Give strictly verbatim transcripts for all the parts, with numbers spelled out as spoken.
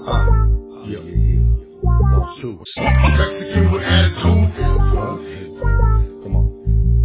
Uh, yeah, yeah, yeah. Those two. Mexican with attitude. Uh, come on.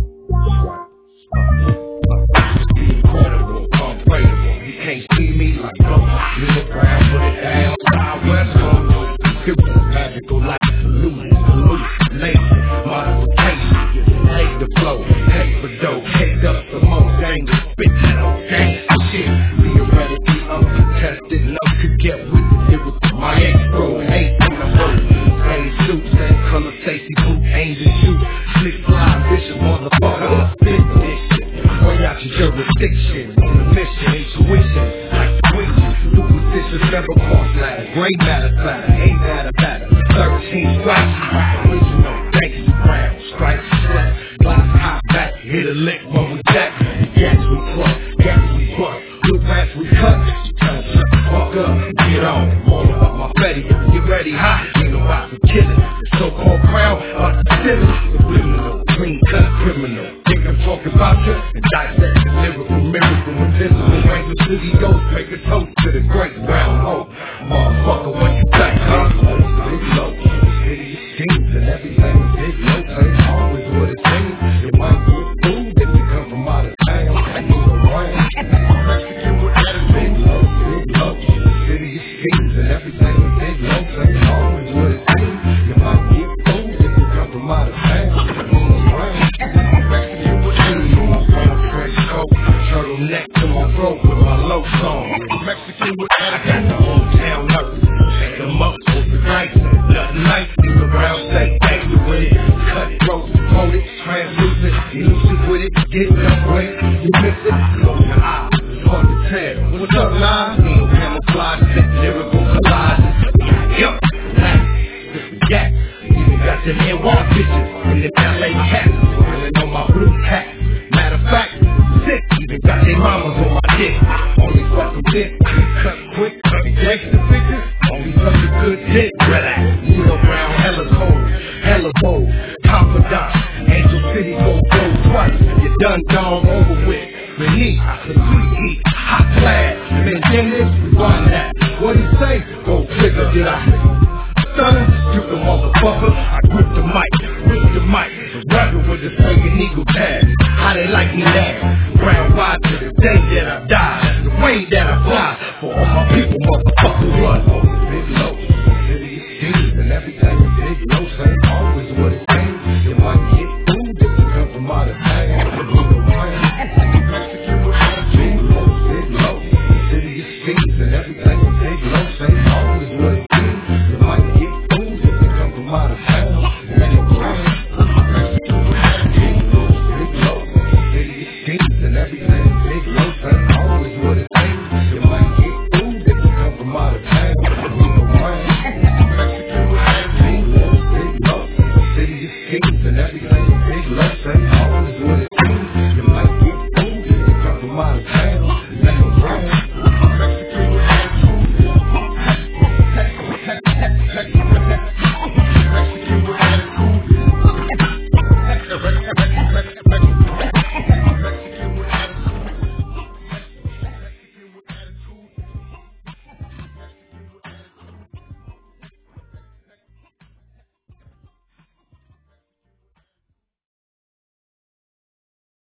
Incredible, unbreakable. You can't see me like no. Little brown, put it down. Southwest home. It was magical like illusion, hallucination, modification. Take the flow, take the dough, take up the most dangerous, spit that old gangsta shit. Theoretically uncontested, love could get with it. It was my ex-bro, eight in the road. Same suit, same color, Stacy boot, angel shoot. Slick fly, vicious motherfucker, spit this shit. Way out your jurisdiction, on a mission, intuition, like the witches. Superstitious never cross ladder, gray matter platter, ain't that a matter. Thirteen strikes, original, gangsta brown, stripes flat, glass high back, hit a lick when we jack. Gas we cross, gas we bust, good rats we cut. Tell them shut the fuck up, get on. Roll up my Fetty, get ready hot, ain't about to kill it. The so-called crown, about to steal it. Subliminal, clean cut criminal. Think I'm talking about you, and dissect the lyrical miracle. Invisible range of city ghosts, make a toast to the great brown hope. Motherfucker, what you think, huh? Big low, city schemes and everything. Big low, take always what it seems. You might get food if you come from out of town. You know, right? Mexican with attitude. Big low, city schemes and everything. Big low, take always what it seems. You might get food if you come from out of town. You know, right? Mexican with attitude. On a French coat, turtleneck to my throat with my low song. Mexican with attitude. Old town nurse. Take them up, hold the dice. Nothing nice, you the brown steak, gangster with it. Cut it, roast it, fold it, translucent. Elusive with it, get it up quick. You miss it, close your eyes. It's hard to tell. What's up, line? Ain't camouflage, sick lyrical collage. Yup, this is gas. Even got them N Y bitches and them L A cats. Feeling on my blue hat. Matter of fact, sick. Even got their mamas on my dick. Only fucking dick, cut quick. Gangsta bitches, only fucking good dick. Relax, Neo Brown, hella cold, hella bold. Confidant, Angel City gon' go twice. You done gone over with. Beneath, the sweet heat, hot class. Maintain this, run that. What he say? Go figure, did I? Stunning, you the motherfucker. I grip the mic, grip the mic. Rapping with the swinging eagle tag. How they like me now? Brown wide to the day that I die. The way that I fly. For all my people, motherfucker, run. Big low, city is deep and everything. Big low, say always what it seems. You might